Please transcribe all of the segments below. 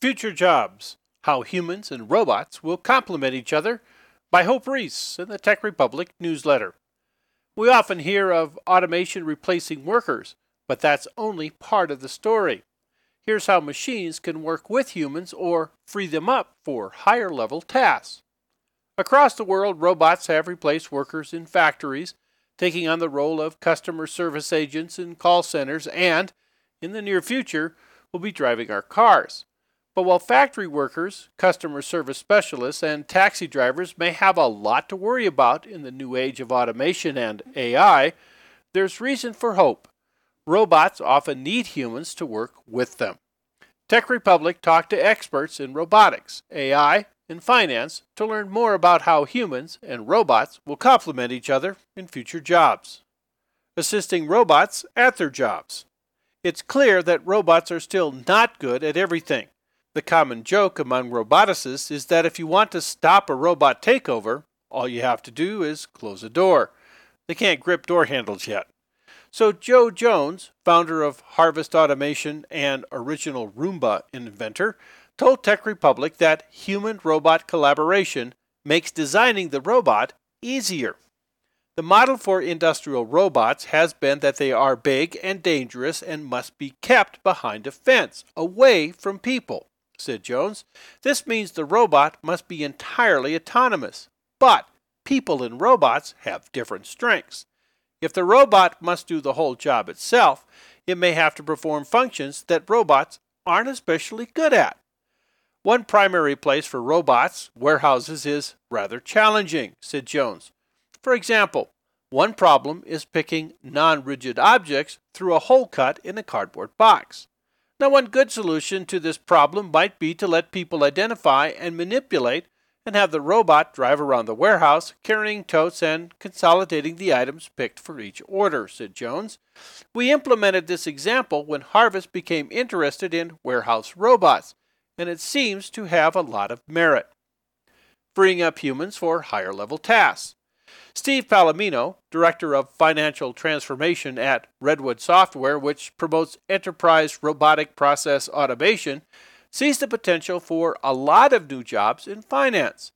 Future Jobs: How Humans and Robots Will Complement Each Other by Hope Reese in the Tech Republic newsletter. We often hear of automation replacing workers, but that's only part of the story. Here's how machines can work with humans or free them up for higher level tasks. Across the world, robots have replaced workers in factories, taking on the role of customer service agents in call centers and, in the near future, will be driving our cars. But while factory workers, customer service specialists, and taxi drivers may have a lot to worry about in the new age of automation and AI, there's reason for hope. Robots often need humans to work with them. Tech Republic talked to experts in robotics, AI, and finance to learn more about how humans and robots will complement each other in future jobs. Assisting robots at their jobs. It's clear that robots are still not good at everything. The common joke among roboticists is that if you want to stop a robot takeover, all you have to do is close a door. They can't grip door handles yet. So Joe Jones, founder of Harvest Automation and original Roomba inventor, told Tech Republic that human-robot collaboration makes designing the robot easier. The model for industrial robots has been that they are big and dangerous and must be kept behind a fence, away from people, said Jones. This means the robot must be entirely autonomous. But people and robots have different strengths. If the robot must do the whole job itself, it may have to perform functions that robots aren't especially good at. One primary place for robots, warehouses, is rather challenging, said Jones. For example, one problem is picking non-rigid objects through a hole cut in a cardboard box. Now, one good solution to this problem might be to let people identify and manipulate and have the robot drive around the warehouse, carrying totes and consolidating the items picked for each order, said Jones. We implemented this example when Harvest became interested in warehouse robots, and it seems to have a lot of merit. Freeing up humans for higher-level tasks. Steve Palomino, Director of Financial Transformation at Redwood Software, which promotes enterprise robotic process automation, sees the potential for a lot of new jobs in finance.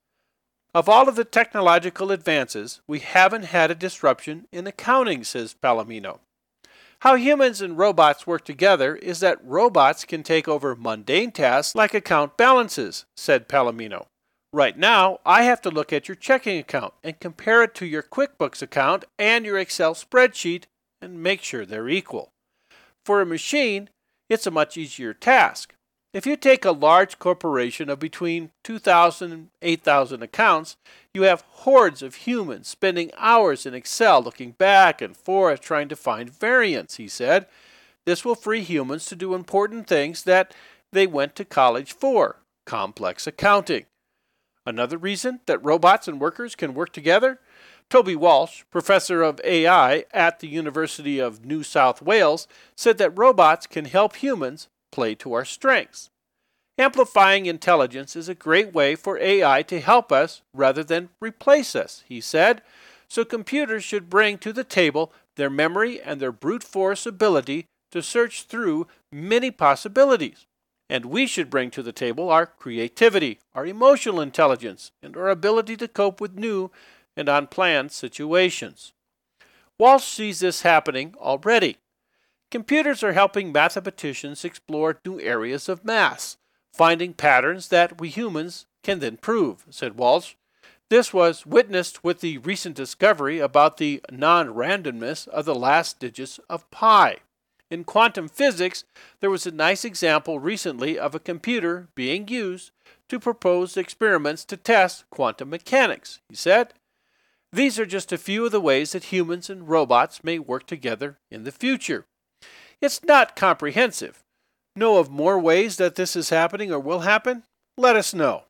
Of all of the technological advances, we haven't had a disruption in accounting, says Palomino. How humans and robots work together is that robots can take over mundane tasks like account balances, said Palomino. Right now, I have to look at your checking account and compare it to your QuickBooks account and your Excel spreadsheet and make sure they're equal. For a machine, it's a much easier task. If you take a large corporation of between 2,000 and 8,000 accounts, you have hordes of humans spending hours in Excel looking back and forth trying to find variance, he said. This will free humans to do important things that they went to college for, complex accounting. Another reason that robots and workers can work together? Toby Walsh, professor of AI at the University of New South Wales, said that robots can help humans play to our strengths. Amplifying intelligence is a great way for AI to help us rather than replace us, he said. So computers should bring to the table their memory and their brute force ability to search through many possibilities. And we should bring to the table our creativity, our emotional intelligence, and our ability to cope with new and unplanned situations. Walsh sees this happening already. Computers are helping mathematicians explore new areas of math, finding patterns that we humans can then prove, said Walsh. This was witnessed with the recent discovery about the non-randomness of the last digits of pi. In quantum physics, there was a nice example recently of a computer being used to propose experiments to test quantum mechanics, he said. These are just a few of the ways that humans and robots may work together in the future. It's not comprehensive. Know of more ways that this is happening or will happen? Let us know.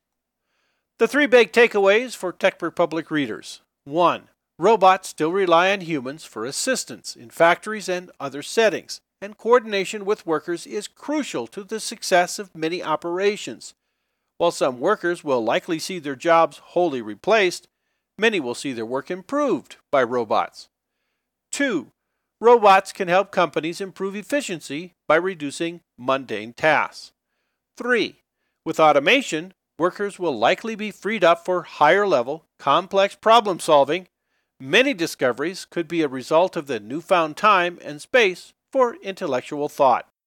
The 3 big takeaways for Tech Republic readers. 1. Robots still rely on humans for assistance in factories and other settings, and coordination with workers is crucial to the success of many operations. While some workers will likely see their jobs wholly replaced, many will see their work improved by robots. 2. Robots can help companies improve efficiency by reducing mundane tasks. 3. With automation, workers will likely be freed up for higher level, complex problem solving. Many discoveries could be a result of the newfound time and space for intellectual thought.